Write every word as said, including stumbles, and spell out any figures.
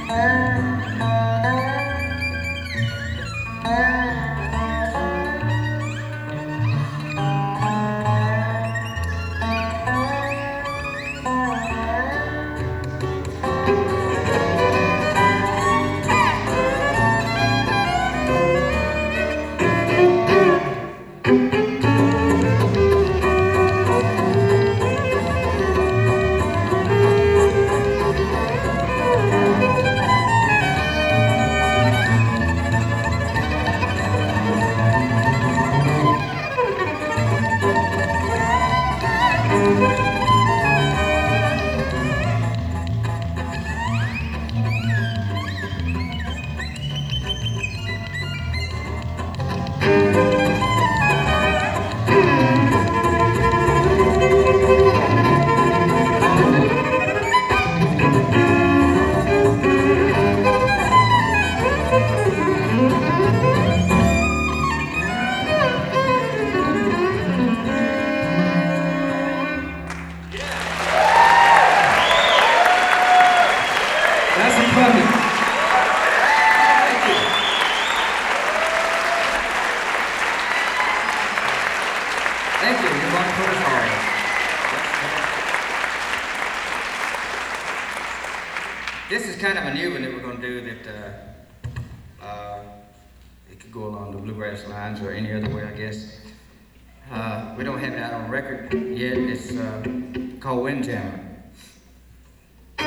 Thank you. You're going to put us all. This is kind of a new one that we're going to do that uh, uh, it could go along the bluegrass lines or any other way, I guess. Uh, we don't have it out on record yet. It's uh, called Windjammer.